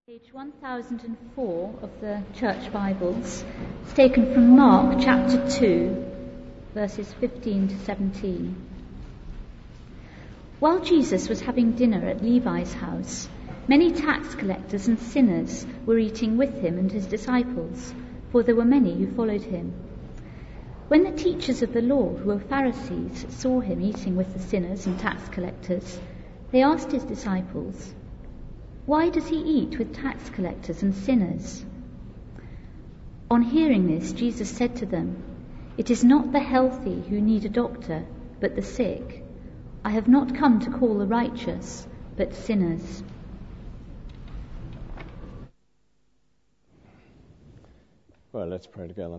Page 1004 of the Church Bibles. It's taken from Mark chapter 2, verses 15 to 17. While Jesus was having dinner at Levi's house, many tax collectors and sinners were eating with him and his disciples, for there were many who followed him. When the teachers of the law, who were Pharisees, saw him eating with the sinners and tax collectors, they asked his disciples, "Why does he eat with tax collectors and sinners?" On hearing this, Jesus said to them, "It is not the healthy who need a doctor, but the sick. I have not come to call the righteous, but sinners." Well, let's pray together.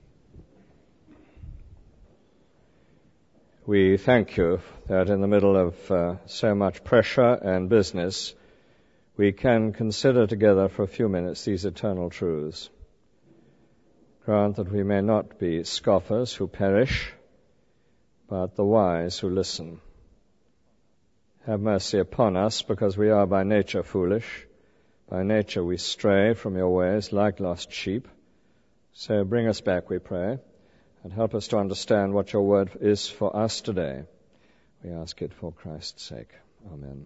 We thank you that in the middle of so much pressure and business, we can consider together for a few minutes these eternal truths. Grant that we may not be scoffers who perish, but the wise who listen. Have mercy upon us, because we are by nature foolish. By nature we stray from your ways like lost sheep. So bring us back, we pray, and help us to understand what your word is for us today. We ask it for Christ's sake. Amen.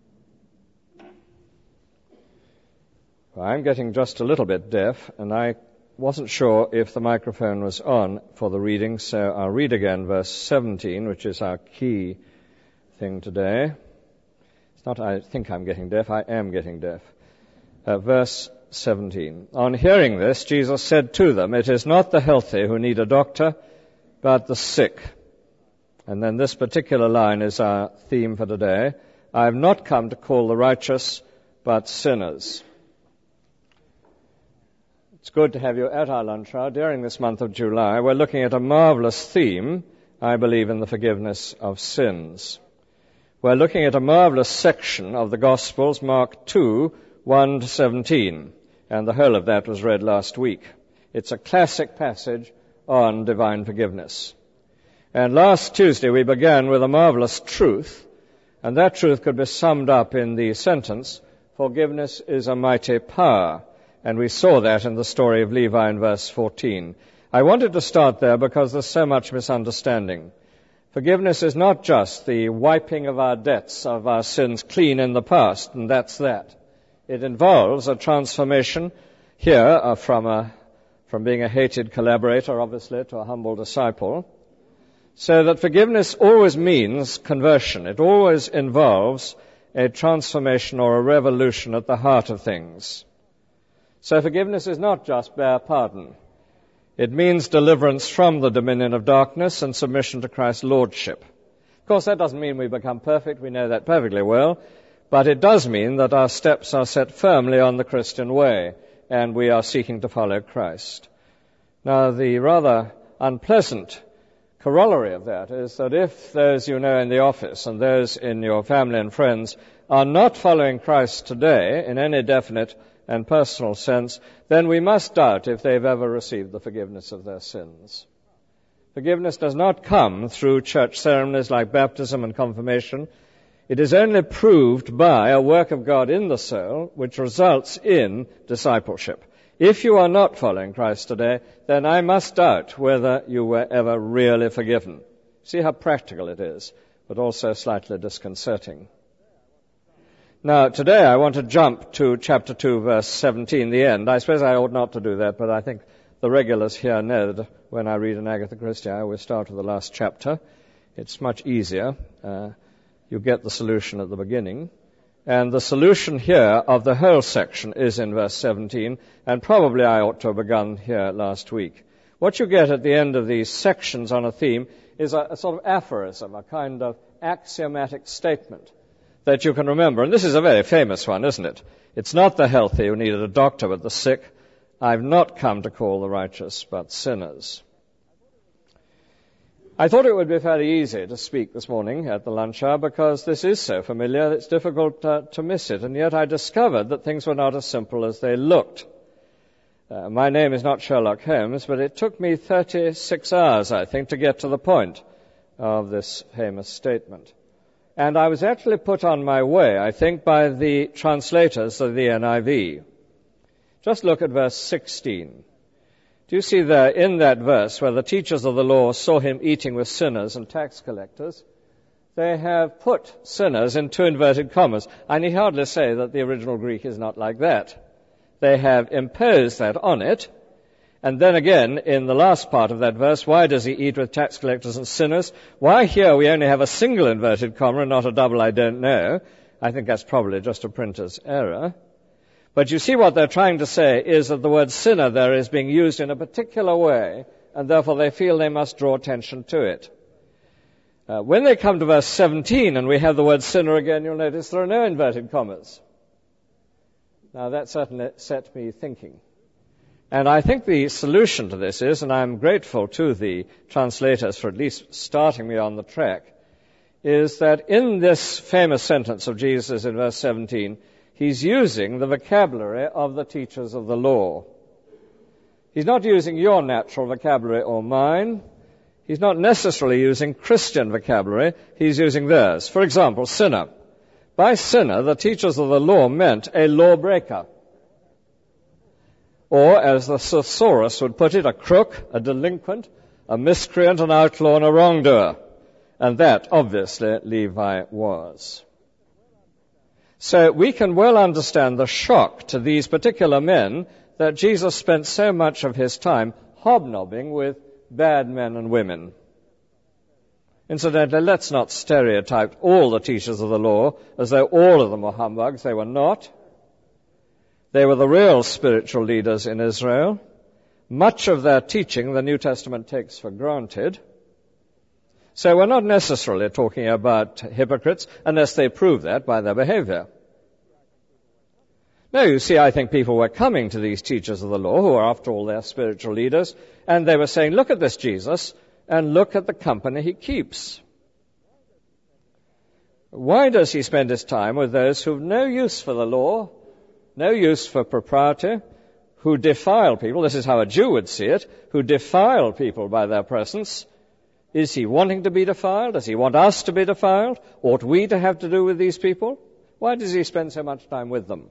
Well, I'm getting just a little bit deaf, and I wasn't sure if the microphone was on for the reading, so I'll read again verse 17, which is our key thing today. It's not I think I'm getting deaf, I am getting deaf. Verse 17. On hearing this, Jesus said to them, "It is not the healthy who need a doctor, but the sick." And then this particular line is our theme for today. "I have not come to call the righteous, but sinners." It's good to have you at our lunch hour. During this month of July, we're looking at a marvelous theme, I believe, in the forgiveness of sins. We're looking at a marvelous section of the Gospels, Mark 2, 1 to 17, and the whole of that was read last week. It's a classic passage on divine forgiveness. And last Tuesday we began with a marvelous truth, and that truth could be summed up in the sentence, "Forgiveness is a mighty power." And we saw that in the story of Levi in verse 14. I wanted to start there because there's so much misunderstanding. Forgiveness is not just the wiping of our debts, of our sins clean in the past, and that's that. It involves a transformation here from being a hated collaborator, obviously, to a humble disciple. So that forgiveness always means conversion. It always involves a transformation or a revolution at the heart of things. So forgiveness is not just bare pardon. It means deliverance from the dominion of darkness and submission to Christ's lordship. Of course, that doesn't mean we become perfect. We know that perfectly well. But it does mean that our steps are set firmly on the Christian way, and we are seeking to follow Christ. Now, the rather unpleasant corollary of that is that if those you know in the office and those in your family and friends are not following Christ today in any definite and personal sense, then we must doubt if they've ever received the forgiveness of their sins. Forgiveness does not come through church ceremonies like baptism and confirmation. It is only proved by a work of God in the soul, which results in discipleship. If you are not following Christ today, then I must doubt whether you were ever really forgiven. See how practical it is, but also slightly disconcerting. Now, today I want to jump to chapter 2, verse 17, the end. I suppose I ought not to do that, but I think the regulars here know that when I read an Agatha Christie, I always start with the last chapter. It's much easier. You get the solution at the beginning. And the solution here of the whole section is in verse 17, and probably I ought to have begun here last week. What you get at the end of these sections on a theme is a sort of aphorism, a kind of axiomatic statement that you can remember. And this is a very famous one, isn't it? It's not the healthy who needed a doctor, but the sick. I've not come to call the righteous, but sinners. I thought it would be fairly easy to speak this morning at the lunch hour because this is so familiar, it's difficult to miss it. And yet I discovered that things were not as simple as they looked. My name is not Sherlock Holmes, but it took me 36 hours, I think, to get to the point of this famous statement. And I was actually put on my way, I think, by the translators of the NIV. Just look at verse 16. Do you see there in that verse where the teachers of the law saw him eating with sinners and tax collectors? They have put sinners into inverted commas. I need hardly say that the original Greek is not like that. They have imposed that on it. And then again, in the last part of that verse, why does he eat with tax collectors and sinners? Why here we only have a single inverted comma and not a double, I don't know. I think that's probably just a printer's error. But you see what they're trying to say is that the word sinner there is being used in a particular way, and therefore they feel they must draw attention to it. When they come to verse 17 and we have the word sinner again, you'll notice there are no inverted commas. Now that certainly set me thinking. And I think the solution to this is, and I'm grateful to the translators for at least starting me on the track, is that in this famous sentence of Jesus in verse 17, he's using the vocabulary of the teachers of the law. He's not using your natural vocabulary or mine. He's not necessarily using Christian vocabulary. He's using theirs. For example, sinner. By sinner, the teachers of the law meant a lawbreaker. Or, as the thesaurus would put it, a crook, a delinquent, a miscreant, an outlaw, and a wrongdoer. And that, obviously, Levi was. So we can well understand the shock to these particular men that Jesus spent so much of his time hobnobbing with bad men and women. Incidentally, let's not stereotype all the teachers of the law as though all of them were humbugs. They were not. They were the real spiritual leaders in Israel. Much of their teaching the New Testament takes for granted. So we're not necessarily talking about hypocrites unless they prove that by their behavior. No, you see, I think people were coming to these teachers of the law, who are after all their spiritual leaders, and they were saying, look at this Jesus, and look at the company he keeps. Why does he spend his time with those who have no use for the law, no use for propriety, who defile people? This is how a Jew would see it, who defile people by their presence. Is he wanting to be defiled? Does he want us to be defiled? Ought we to have to do with these people? Why does he spend so much time with them?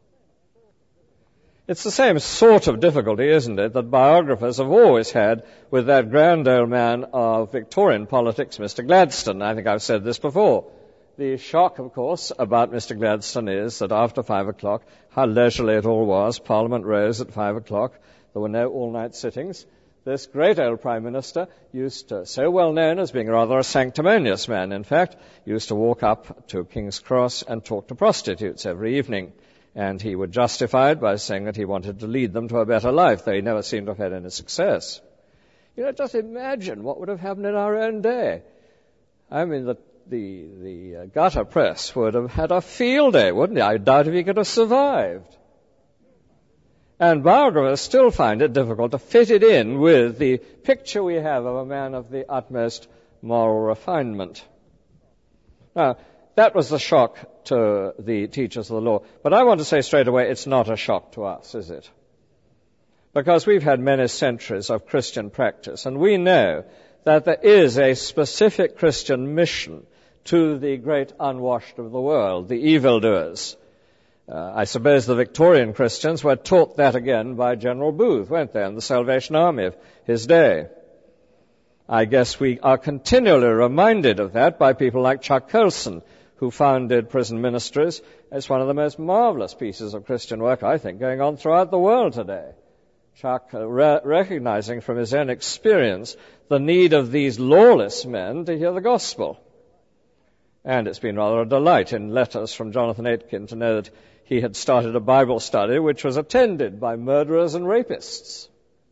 It's the same sort of difficulty, isn't it, that biographers have always had with that grand old man of Victorian politics, Mr. Gladstone. I think I've said this before. The shock, of course, about Mr. Gladstone is that after 5 o'clock, how leisurely it all was, Parliament rose at 5 o'clock, there were no all-night sittings. This great old Prime Minister used to, so well known as being rather a sanctimonious man, in fact, used to walk up to King's Cross and talk to prostitutes every evening. And he would justify it by saying that he wanted to lead them to a better life, though he never seemed to have had any success. You know, just imagine what would have happened in our own day. I mean, the gutter press would have had a field day, wouldn't it? I doubt if he could have survived. And biographers still find it difficult to fit it in with the picture we have of a man of the utmost moral refinement. Now, that was the shock to the teachers of the law. But I want to say straight away, it's not a shock to us, is it? Because we've had many centuries of Christian practice, and we know that there is a specific Christian mission to the great unwashed of the world, the evildoers. I suppose the Victorian Christians were taught that again by General Booth, weren't they, and the Salvation Army of his day. I guess we are continually reminded of that by people like Chuck Colson, who founded prison ministries. It's one of the most marvelous pieces of Christian work, I think, going on throughout the world today. Chuck recognizing from his own experience the need of these lawless men to hear the gospel. And it's been rather a delight in letters from Jonathan Aitken to know that he had started a Bible study which was attended by murderers and rapists.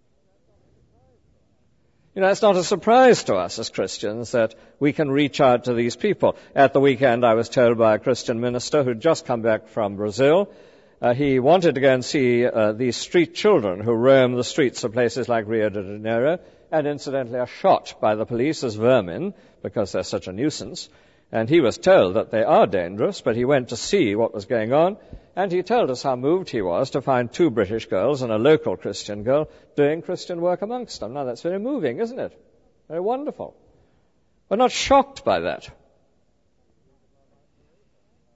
You know, it's not a surprise to us as Christians that we can reach out to these people. At the weekend, I was told by a Christian minister who'd just come back from Brazil, he wanted to go and see these street children who roam the streets of places like Rio de Janeiro and incidentally are shot by the police as vermin because they're such a nuisance. And he was told that they are dangerous, but he went to see what was going on, and he told us how moved he was to find 2 British girls and a local Christian girl doing Christian work amongst them. Now, that's very moving, isn't it? Very wonderful. We're not shocked by that.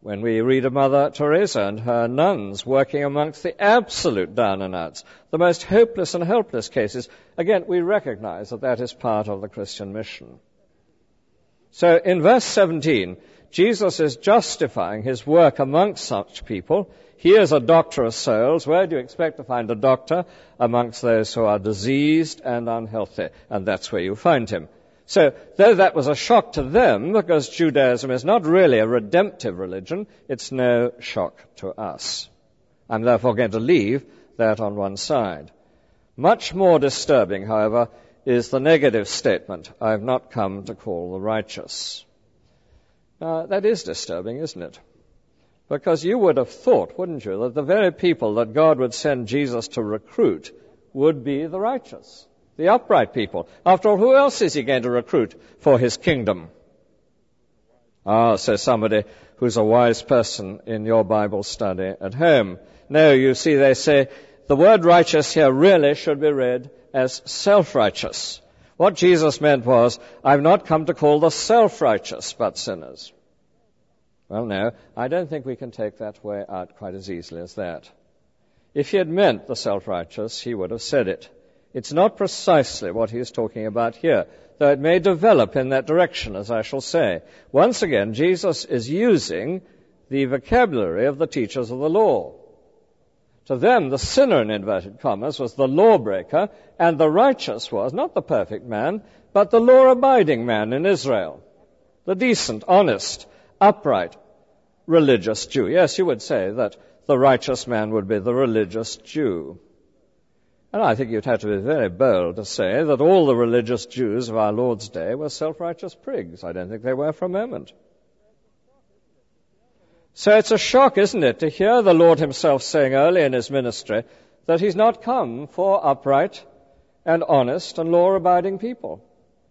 When we read of Mother Teresa and her nuns working amongst the absolute down and outs, the most hopeless and helpless cases, again, we recognize that that is part of the Christian mission. So in verse 17, Jesus is justifying his work amongst such people. He is a doctor of souls. Where do you expect to find a doctor? Amongst those who are diseased and unhealthy. And that's where you find him. So, though that was a shock to them, because Judaism is not really a redemptive religion, it's no shock to us. I'm therefore going to leave that on one side. Much more disturbing, however, is the negative statement, I have not come to call the righteous. Now, that is disturbing, isn't it? Because you would have thought, wouldn't you, that the very people that God would send Jesus to recruit would be the righteous, the upright people. After all, who else is he going to recruit for his kingdom? Says somebody who's a wise person in your Bible study at home. No, you see, they say the word righteous here really should be read as self-righteous. What Jesus meant was, I've not come to call the self-righteous, but sinners. Well, no, I don't think we can take that way out quite as easily as that. If he had meant the self-righteous, he would have said it. It's not precisely what he is talking about here, though it may develop in that direction, as I shall say. Once again, Jesus is using the vocabulary of the teachers of the law. To them, the sinner, in inverted commas, was the lawbreaker, and the righteous was not the perfect man, but the law-abiding man in Israel, the decent, honest, upright, religious Jew. Yes, you would say that the righteous man would be the religious Jew. And I think you'd have to be very bold to say that all the religious Jews of our Lord's day were self-righteous prigs. I don't think they were for a moment. So it's a shock, isn't it, to hear the Lord himself saying early in his ministry that he's not come for upright and honest and law-abiding people.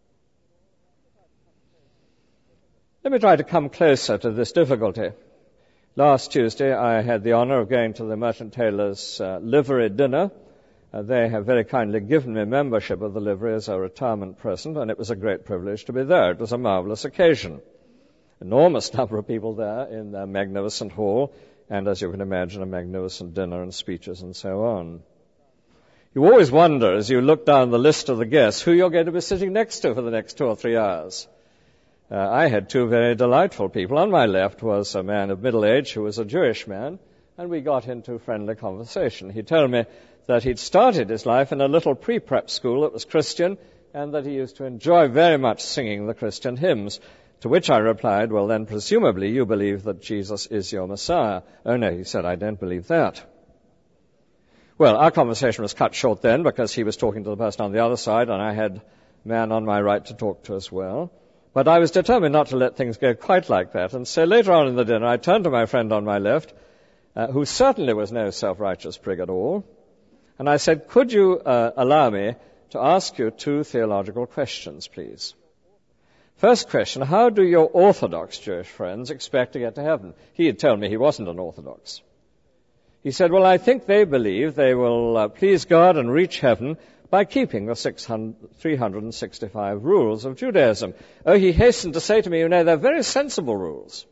Let me try to come closer to this difficulty. Last Tuesday, I had the honor of going to the Merchant Taylors' livery dinner. They have very kindly given me membership of the livery as a retirement present, and it was a great privilege to be there. It was a marvelous occasion. Enormous number of people there in their magnificent hall, and as you can imagine, a magnificent dinner and speeches and so on. You always wonder, as you look down the list of the guests, who you're going to be sitting next to for the next 2 or 3 hours. I had 2 very delightful people. On my left was a man of middle age who was a Jewish man, and we got into friendly conversation. He told me that he'd started his life in a little pre-prep school that was Christian, and that he used to enjoy very much singing the Christian hymns. To which I replied, well then, presumably you believe that Jesus is your Messiah. Oh no, he said, I don't believe that. Well, our conversation was cut short then because he was talking to the person on the other side and I had a man on my right to talk to as well. But I was determined not to let things go quite like that. And so later on in the dinner, I turned to my friend on my left, who certainly was no self-righteous prig at all, and I said, could you allow me to ask you 2 theological questions, please? First question, how do your Orthodox Jewish friends expect to get to heaven? He had told me he wasn't an Orthodox. He said, well, I think they believe they will please God and reach heaven by keeping the 365 rules of Judaism. Oh, he hastened to say to me, you know, they're very sensible rules.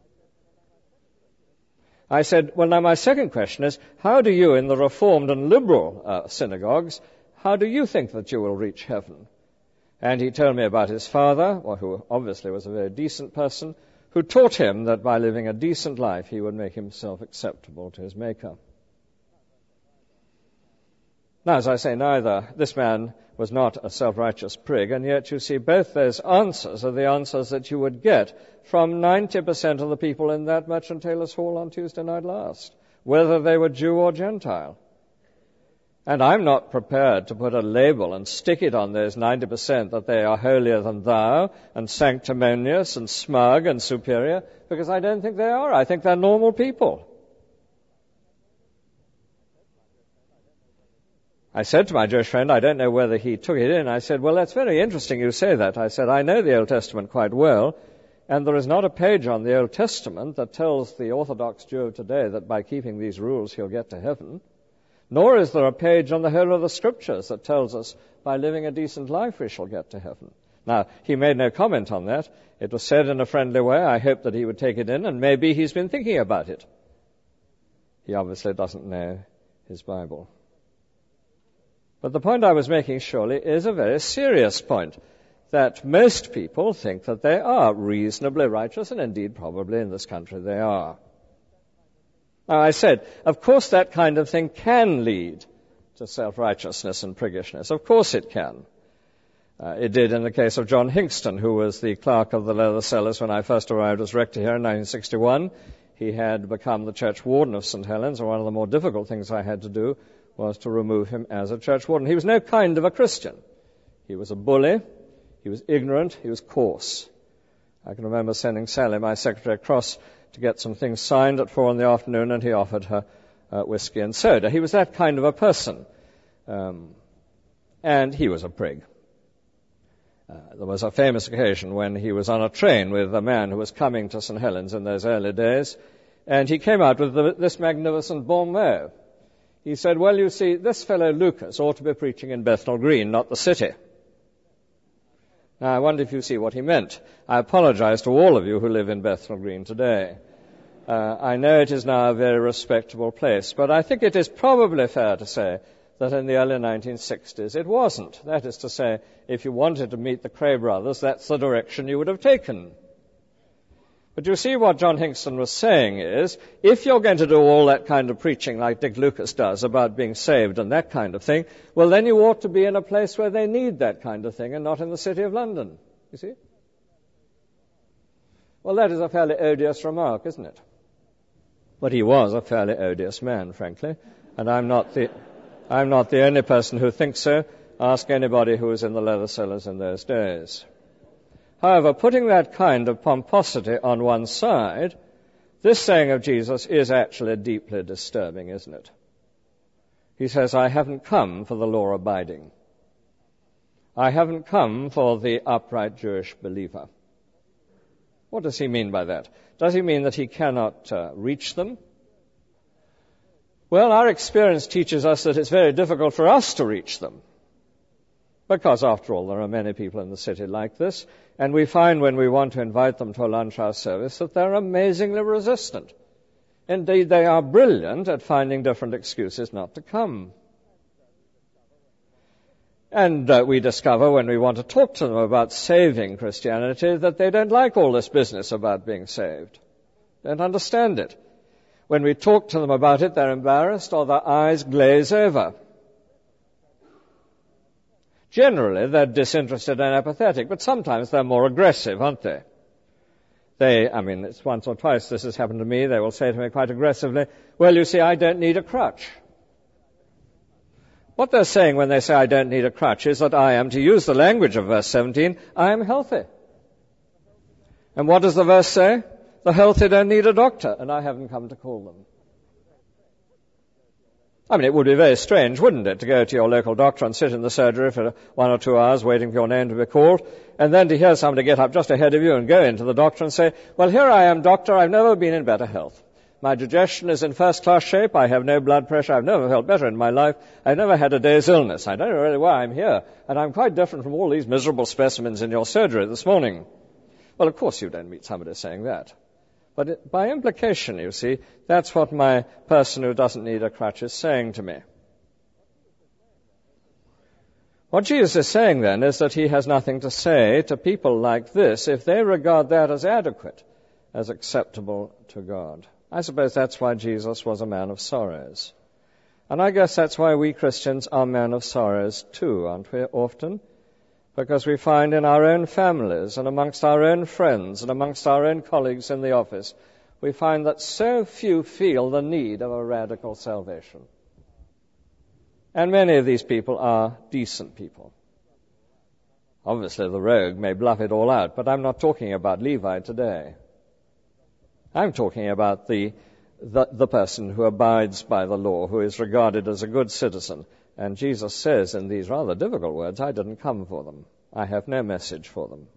I said, well, now my second question is, how do you in the Reformed and liberal synagogues, how do you think that you will reach heaven? And he told me about his father, who obviously was a very decent person, who taught him that by living a decent life he would make himself acceptable to his Maker. Now, as I say, this man was not a self-righteous prig, and yet you see both those answers are the answers that you would get from 90% of the people in that Merchant Taylors' Hall on Tuesday night last, whether they were Jew or Gentile. And I'm not prepared to put a label and stick it on those 90% that they are holier than thou and sanctimonious and smug and superior, because I don't think they are. I think they're normal people. I said to my Jewish friend, I don't know whether he took it in, I said, well, that's very interesting you say that. I said, I know the Old Testament quite well, and there is not a page on the Old Testament that tells the Orthodox Jew of today that by keeping these rules he'll get to heaven. Nor is there a page on the whole of the Scriptures that tells us by living a decent life we shall get to heaven. Now, he made no comment on that. It was said in a friendly way. I hope that he would take it in, and maybe he's been thinking about it. He obviously doesn't know his Bible. But the point I was making, surely, is a very serious point, that most people think that they are reasonably righteous, and indeed probably in this country they are. Now, I said, of course that kind of thing can lead to self-righteousness and priggishness. Of course it can. It did in the case of John Hingston, who was the clerk of the leather sellers when I first arrived as rector here in 1961. He had become the church warden of St. Helens, and one of the more difficult things I had to do was to remove him as a church warden. He was no kind of a Christian. He was a bully, he was ignorant, he was coarse. I can remember sending Sally, my secretary, across to get some things signed at 4 p.m, and he offered her whiskey and soda. He was that kind of a person. And he was a prig. There was a famous occasion when he was on a train with a man who was coming to St. Helens in those early days, and he came out with this magnificent bon mot. He said, well, you see, this fellow Lucas ought to be preaching in Bethnal Green, not the city. Now, I wonder if you see what he meant. I apologize to all of you who live in Bethnal Green today. I know it is now a very respectable place, but I think it is probably fair to say that in the early 1960s it wasn't. That is to say, if you wanted to meet the Cray brothers, that's the direction you would have taken. But you see, what John Hingston was saying is, if you're going to do all that kind of preaching like Dick Lucas does about being saved and that kind of thing, well, then you ought to be in a place where they need that kind of thing and not in the City of London. You see? Well, that is a fairly odious remark, isn't it? But he was a fairly odious man, frankly, and I'm not the only person who thinks so. Ask anybody who was in the leather sellers in those days. However, putting that kind of pomposity on one side, this saying of Jesus is actually deeply disturbing, isn't it? He says, I haven't come for the law-abiding. I haven't come for the upright Jewish believer. What does he mean by that? Does he mean that he cannot reach them? Well, our experience teaches us that it's very difficult for us to reach them. Because, after all, there are many people in the city like this, and we find when we want to invite them to a lunch hour service that they're amazingly resistant. Indeed, they are brilliant at finding different excuses not to come. And we discover when we want to talk to them about saving Christianity that they don't like all this business about being saved. They don't understand it. When we talk to them about it, they're embarrassed or their eyes glaze over. Generally, they're disinterested and apathetic, but sometimes they're more aggressive, aren't they? It's once or twice this has happened to me. They will say to me quite aggressively, well, you see, I don't need a crutch. What they're saying when they say I don't need a crutch is that I am, to use the language of verse 17, I am healthy. And what does the verse say? The healthy don't need a doctor, and I haven't come to call them. It would be very strange, wouldn't it, to go to your local doctor and sit in the surgery for 1 or 2 hours waiting for your name to be called, and then to hear somebody get up just ahead of you and go into the doctor and say, well, here I am, doctor, I've never been in better health. My digestion is in first-class shape, I have no blood pressure, I've never felt better in my life, I've never had a day's illness, I don't know really why I'm here, and I'm quite different from all these miserable specimens in your surgery this morning. Well, of course you don't meet somebody saying that. But by implication, you see, that's what my person who doesn't need a crutch is saying to me. What Jesus is saying then is that he has nothing to say to people like this if they regard that as adequate, as acceptable to God. I suppose that's why Jesus was a man of sorrows. And I guess that's why we Christians are men of sorrows too, aren't we, often? Because we find in our own families and amongst our own friends and amongst our own colleagues in the office, we find that so few feel the need of a radical salvation. And many of these people are decent people. Obviously, the rogue may bluff it all out, but I'm not talking about Levi today. I'm talking about the person who abides by the law, who is regarded as a good citizen. And Jesus says in these rather difficult words, I didn't come for them. I have no message for them.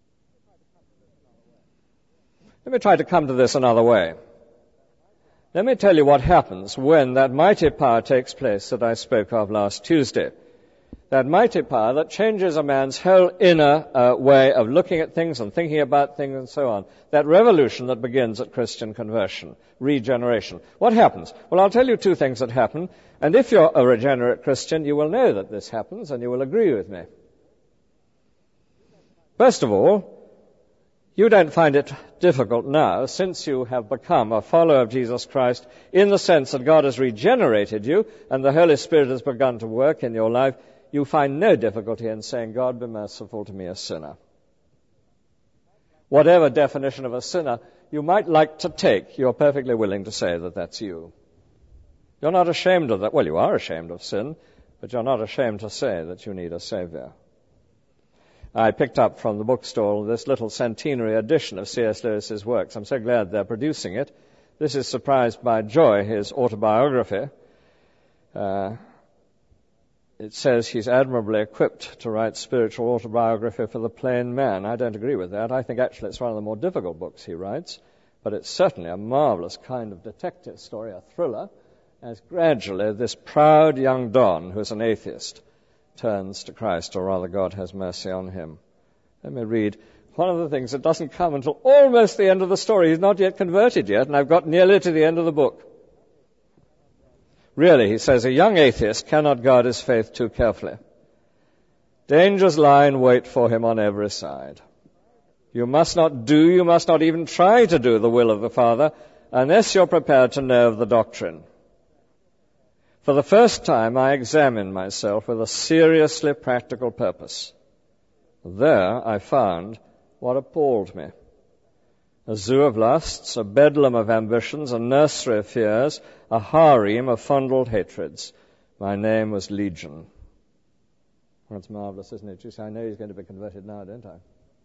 Let me try to come to this another way. Let me tell you what happens when that mighty power takes place that I spoke of last Tuesday. that mighty power that changes a man's whole inner way of looking at things and thinking about things and so on. That revolution that begins at Christian conversion, regeneration. What happens? Well, I'll tell you two things that happen, and if you're a regenerate Christian, you will know that this happens and you will agree with me. First of all, you don't find it difficult now, since you have become a follower of Jesus Christ, in the sense that God has regenerated you and the Holy Spirit has begun to work in your life. You find no difficulty in saying, God, be merciful to me, a sinner. Whatever definition of a sinner you might like to take, you're perfectly willing to say that that's you. You're not ashamed of that. Well, you are ashamed of sin, but you're not ashamed to say that you need a Savior. I picked up from the bookstall this little centenary edition of C.S. Lewis's works. I'm so glad they're producing it. This is Surprised by Joy, his autobiography. It says he's admirably equipped to write spiritual autobiography for the plain man. I don't agree with that. I think actually it's one of the more difficult books he writes, but it's certainly a marvelous kind of detective story, a thriller, as gradually this proud young Don, who's an atheist, turns to Christ, or rather God has mercy on him. Let me read one of the things that doesn't come until almost the end of the story. He's not yet converted yet, and I've got nearly to the end of the book. Really, he says, a young atheist cannot guard his faith too carefully. Dangers lie in wait for him on every side. You must not even try to do the will of the Father unless you're prepared to know of the doctrine. For the first time, I examined myself with a seriously practical purpose. There I found what appalled me. A zoo of lusts, a bedlam of ambitions, a nursery of fears, a harem of fondled hatreds. My name was Legion. That's marvelous, isn't it? You see, I know he's going to be converted now, don't I?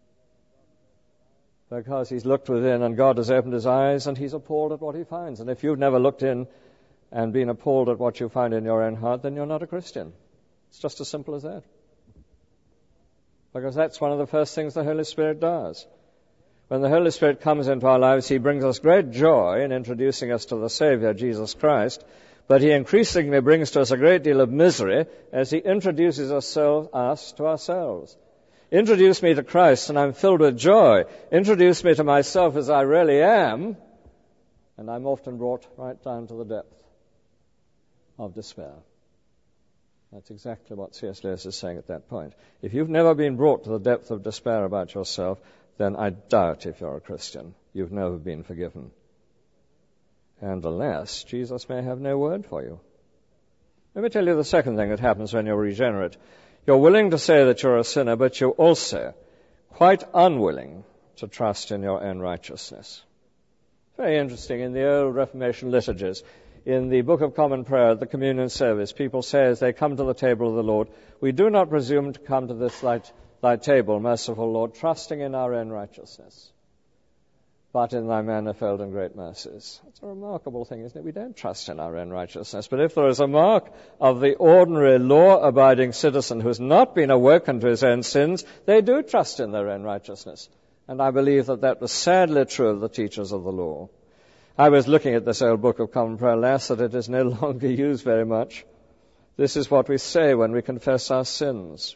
Because he's looked within and God has opened his eyes and he's appalled at what he finds. And if you've never looked in and been appalled at what you find in your own heart, then you're not a Christian. It's just as simple as that. Because that's one of the first things the Holy Spirit does. When the Holy Spirit comes into our lives, he brings us great joy in introducing us to the Savior, Jesus Christ, but he increasingly brings to us a great deal of misery as he introduces us to ourselves. Introduce me to Christ and I'm filled with joy. Introduce me to myself as I really am, and I'm often brought right down to the depth of despair. That's exactly what C.S. Lewis is saying at that point. If you've never been brought to the depth of despair about yourself, then I doubt if you're a Christian. You've never been forgiven. And alas, Jesus may have no word for you. Let me tell you the second thing that happens when you're regenerate. You're willing to say that you're a sinner, but you're also quite unwilling to trust in your own righteousness. Very interesting. In the old Reformation liturgies, in the Book of Common Prayer, the communion service, people say as they come to the table of the Lord, we do not presume to come to this thy table, merciful Lord, trusting in our own righteousness, but in thy manifold and great mercies. It's a remarkable thing, isn't it? We don't trust in our own righteousness, but if there is a mark of the ordinary law-abiding citizen who has not been awoken to his own sins, they do trust in their own righteousness. And I believe that was sadly true of the teachers of the law. I was looking at this old Book of Common Prayer last, that it is no longer used very much. This is what we say when we confess our sins.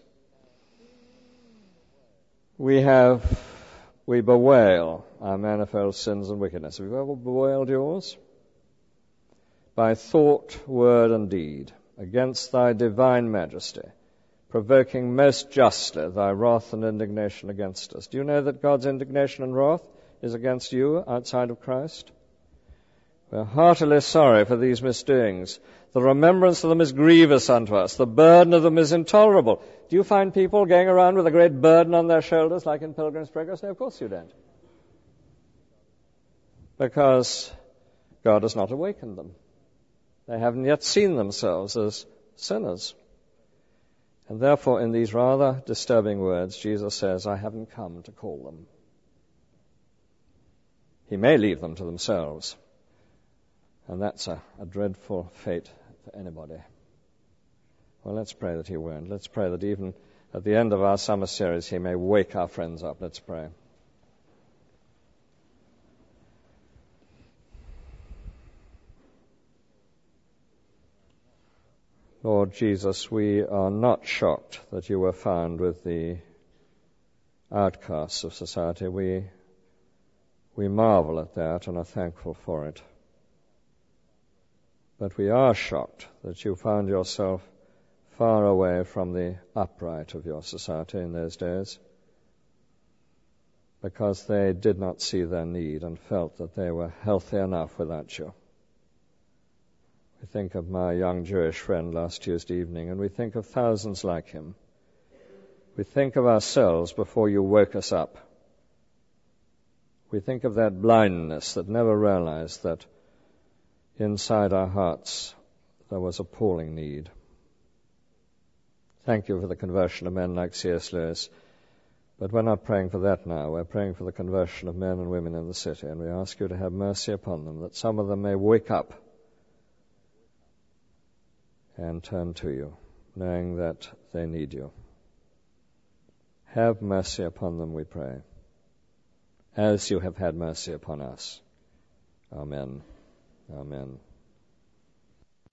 We bewail our manifold sins and wickedness. Have you ever bewailed yours? By thought, word, and deed, against thy divine majesty, provoking most justly thy wrath and indignation against us. Do you know that God's indignation and wrath is against you outside of Christ? We are heartily sorry for these misdoings. The remembrance of them is grievous unto us. The burden of them is intolerable. Do you find people going around with a great burden on their shoulders like in Pilgrim's Progress? No, of course you don't. Because God has not awakened them. They haven't yet seen themselves as sinners. And therefore, in these rather disturbing words, Jesus says, I haven't come to call them. He may leave them to themselves. And that's a dreadful fate for anybody. Well, let's pray that he won't. Let's pray that even at the end of our summer series, he may wake our friends up. Let's pray. Lord Jesus, we are not shocked that you were found with the outcasts of society. We marvel at that and are thankful for it. But we are shocked that you found yourself far away from the upright of your society in those days, because they did not see their need and felt that they were healthy enough without you. We think of my young Jewish friend last Tuesday evening, and we think of thousands like him. We think of ourselves before you woke us up. We think of that blindness that never realized that inside our hearts there was appalling need. Thank you for the conversion of men like C.S. Lewis. But we're not praying for that now. We're praying for the conversion of men and women in the city, and we ask you to have mercy upon them, that some of them may wake up and turn to you, knowing that they need you. Have mercy upon them, we pray, as you have had mercy upon us. Amen. Amen.